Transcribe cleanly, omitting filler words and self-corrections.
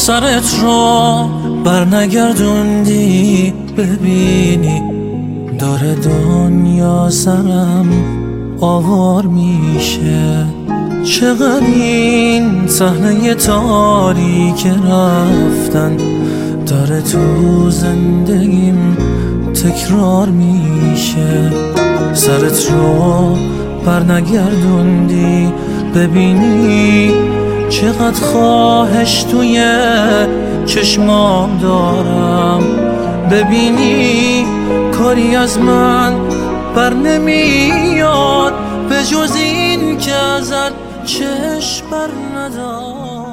سرت رو برنگردوندی ببینی داره دنیا سرم آوار میشه. چقدر این صحنه تاریک رفتن داره تو زندگیم تکرار میشه. سرت رو برنگردوندی ببینی چقدر خواهش توی چشمام دارم. ببینی کاری از من بر نمیاد به جز این که ازت چشم بر ندارم.